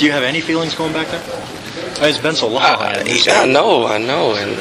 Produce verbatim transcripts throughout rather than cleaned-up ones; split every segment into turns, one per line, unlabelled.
Do you have any feelings going back there? It's been so long.
I, I know, I know, and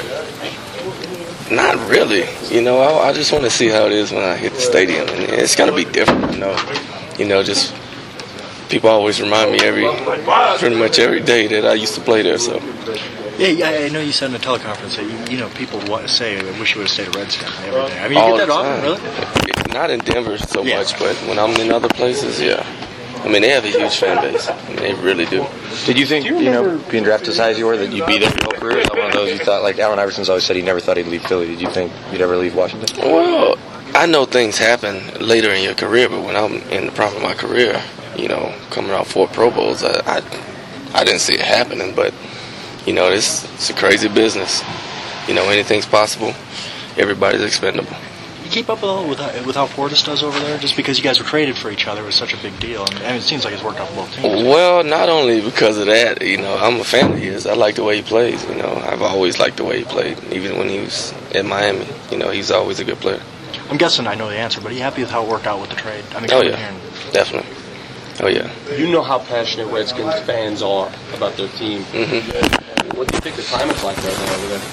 not really. You know, I, I just want to see how it is when I hit the stadium, and it's gonna be different. You know, you know, just people always remind me every, pretty much every day that I used to play there. So.
Yeah, yeah, I know you said in a teleconference that you, you know people want to say, "I wish you would have stayed a Redskin." Every day. I mean, you
All
get that
the
often,
time.
really?
Not in Denver so
Yeah.
much, but when I'm in other places, yeah. I mean, they have a huge fan base. I mean, they really do.
Did you think,
Do you,
you, know,
remember, being drafted as high as you were, that you'd be there your whole career? Is that one of those you thought, like Allen Iverson's always said he never thought he'd leave Philly. Did you think you'd ever leave Washington?
Well, I know things happen later in your career, but when I'm in the prime of my career, you know, coming off four Pro Bowls, I, I, I didn't see it happening. But, you know, this it's a crazy business. You know, anything's possible. Everybody's expendable.
You keep up with all with, with how Portis does over there, just because you guys were traded for each other was such a big deal. I mean, it seems like it's worked out for both teams.
Well, not only because of that, you know, I'm a fan of his. I like the way he plays. You know, I've always liked the way he played, even when he was in Miami. You know, he's always a good player.
I'm guessing I know the answer, but are you happy with how it worked out with the trade? I mean,
oh
coming
yeah,
here and-
definitely. Oh yeah.
You know how passionate Redskins fans are about their team.
Mm-hmm.
What do you think the climate's like right now over there?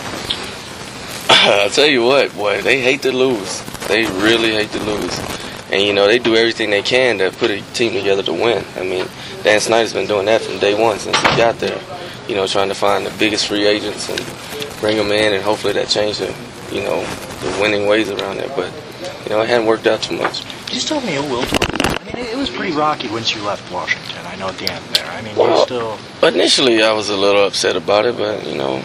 I'll tell you what, boy, they hate to lose. They really hate to lose. And, you know, they do everything they can to put a team together to win. I mean, Dan Snyder's been doing that from day one since he got there. You know, trying to find the biggest free agents and bring them in, and hopefully that changed the, you know, the winning ways around there. But, you know, it hadn't worked out too much.
Can you still have any ill will towards them? I mean, it was pretty rocky once you left Washington. I know at the end there. I mean, you
Well,
still.
Initially, I was a little upset about it, but, you know,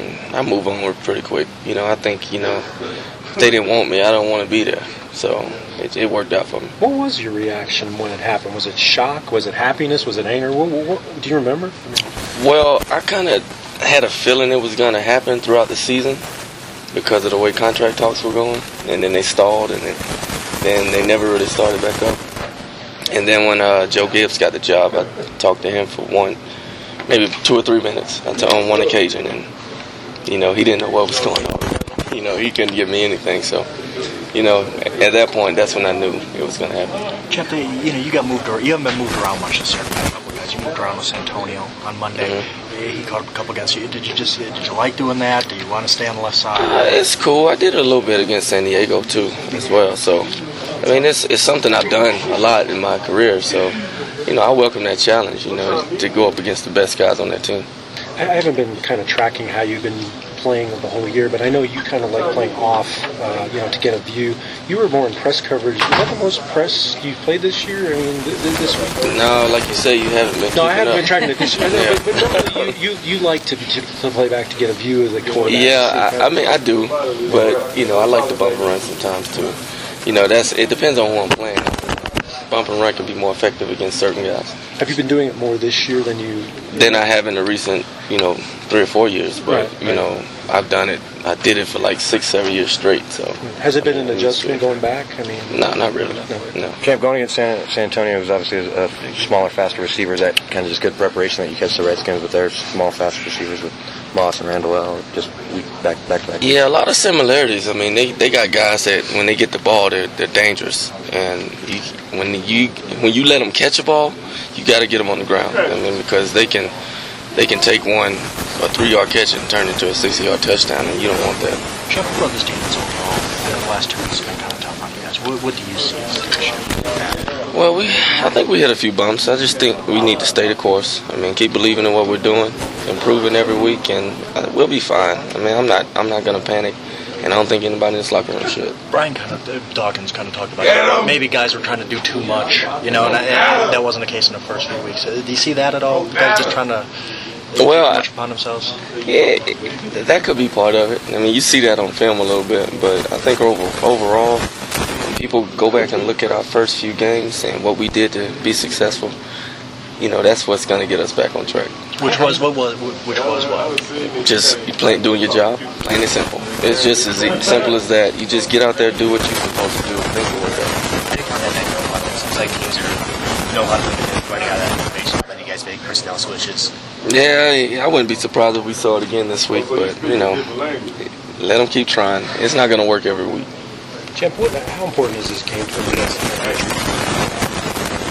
I move on pretty quick. You know, I think, you know, if they didn't want me, I don't want to be there. So it, it worked out for me.
What was your reaction when it happened? Was it shock? Was it happiness? Was it anger? What, what, what, do you remember?
Well, I kind of had a feeling it was going to happen throughout the season because of the way contract talks were going, and then they stalled, and then, then they never really started back up. And then when uh, Joe Gibbs got the job, I talked to him for one, maybe two or three minutes on one occasion, and you know, he didn't know what was going on. You know, he couldn't give me anything. So, you know, at that point, that's when I knew it was going to happen.
Jeff, they, you know, you got moved around. You haven't been moved around much this year. A couple guys. You moved around with Santonio on Monday. Mm-hmm. He caught up a couple against you. Did you just did you like doing that? Do you want to stay on the left side?
Uh, it's cool. I did it a little bit against San Diego too, as well. So, I mean, it's it's something I've done a lot in my career. So, you know, I welcome that challenge. You know, to go up against the best guys on that team.
I haven't been kind of tracking how you've been playing the whole year, but I know you kind of like playing off, uh, you know, to get a view. You were more in press coverage. Is that the most press you've played this year? I mean, th- th- this week?
No, like you say, you haven't been.
No, I haven't
up.
been tracking it this year.
Yeah.
But, but normally you, you, you like to, to, to play back to get a view of the quarterback.
Yeah, I, I mean, I do, but, you know, I like the bump and run sometimes, too. You know, that's it depends on who I'm playing. Bump and run can be more effective against certain guys.
Have you been doing it more this year than you...
Than I have in the recent, you know, three or four years. But,
right,
you
right.
know, I've done it. I did it for like six, seven years straight. So
Has it been an adjustment going back? I mean...
No, not really.
No.
no.
Camp, going against San, San Antonio was obviously a, a smaller, faster receiver. Is that kind of just good preparation that you catch the Redskins with their small, fast receivers with Moss and Randall L, just week back, back to back?
Yeah, a lot of similarities. I mean, they, they got guys that when they get the ball, they're they're dangerous. And you, when you when you let them catch a ball, you got to get them on the ground. I mean, because they can they can take one a three yard catch and turn it into a sixty yard touchdown, and you don't want that.
Jeff, what about this defense overall? The last two weeks have been kind of tough on you guys. What, what do you see as the issue?
Well, we I think we hit a few bumps. I just think we need to stay the course. I mean, keep believing in what we're doing, improving every week, and we'll be fine. I mean, I'm not I'm not gonna panic, and I don't think anybody in this locker room should.
Brian kind of Dawkins kind of talked about it. Maybe guys were trying to do too much, you know, and, and that wasn't the case in the first few weeks. Do you see that at all? Guys just trying to
well,
much upon themselves?
Yeah, it, that could be part of it. I mean, you see that on film a little bit, but I think over, overall, when people go back and look at our first few games and what we did to be successful, you know, that's what's going to get us back on track.
Which was what was which was what?
Just you play, doing your job, plain and simple. It's just as simple as that. You just get out there, do what you're supposed to do, and think it work out.
I think on that next it seems like teams are know how to running out of that information, letting you guys make personnel switches.
Yeah, I wouldn't be surprised if we saw it again this week, but, you know, let them keep trying. It's not going to work every week.
Champ, what, how important is this game for you guys?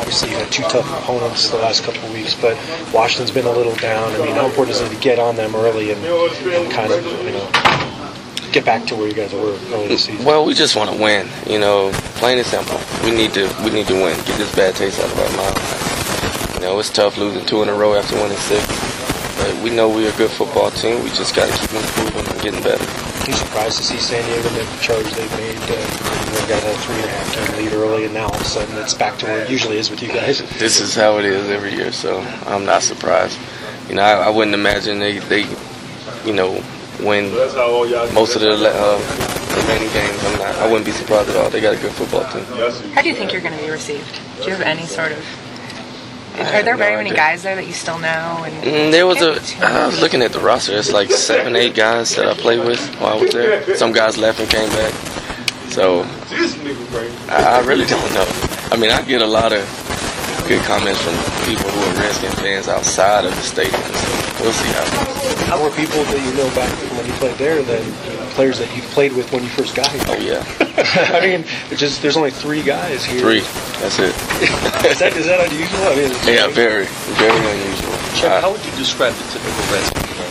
obviously you had two tough opponents the last couple of weeks, but Washington's been a little down. I mean, how important is it to get on them early and, and kind of, you know, get back to where you guys were early this season?
Well, we just want to win. You know, plain and simple. We need to we need to win. Get this bad taste out of our mouth. You know, it's tough losing two in a row after winning six. But we know we're a good football team. We just got to keep improving and getting better.
Are you surprised to see San Diego make the charge they've made? Uh, they've got a three and a half game lead early, and now all of a sudden it's back to where it usually is with you guys.
This is how it is every year, so I'm not surprised. You know, I, I wouldn't imagine they, they, you know, win most of the uh, remaining games. I'm not, I wouldn't be surprised at all. They got a good football team.
How do you think you're going to be received? Do you have any sort of... Are there very many guys there that you still know? And
mm, there was a. I was looking at the roster. It's like seven, eight guys that I played with while I was there. Some guys left and came back. So I, I really don't know. I mean, I get a lot of good comments from people who are Redskins fans outside of the stadium. So we'll see how it goes.
How were people that you know back from when you played there than players that you played with when you first got here?
Oh yeah.
I mean, it's just there's only three guys here.
Three. That's it.
is that is that unusual? I mean, it's
yeah, very, very unusual.
Chip, how would you describe the typical Redskin fan?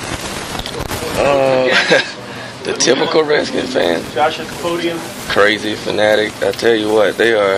Uh, the typical Redskin fan.
Josh at the podium.
Crazy, fanatic. I tell you what, they are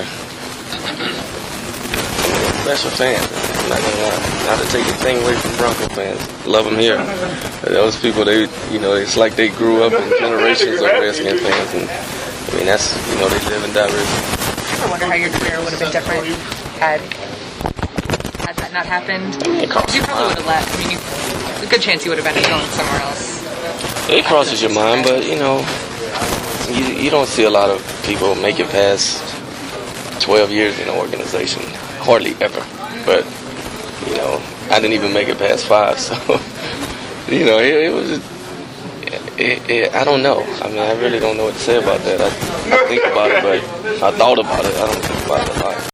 special fans. I'm not gonna lie. Not to take anything away from Bronco fans. Love them here. But those people, they, you know, it's like they grew up in generations of Redskin fans, and I mean that's, you know, they live and die Redskins.
I wonder how your career would have been different had had that not happened.
It crosses
You
your
probably would
mind.
have left. I mean, you, a good chance you would have ended up going somewhere else.
It crosses your mind, but you know, you you don't see a lot of people make it past twelve years in an organization. Hardly ever. But you know, I didn't even make it past five, so you know, it, it was. It, it, I don't know. I mean, I really don't know what to say about that. I, I think about it, but I thought about it. I don't think about it a lot.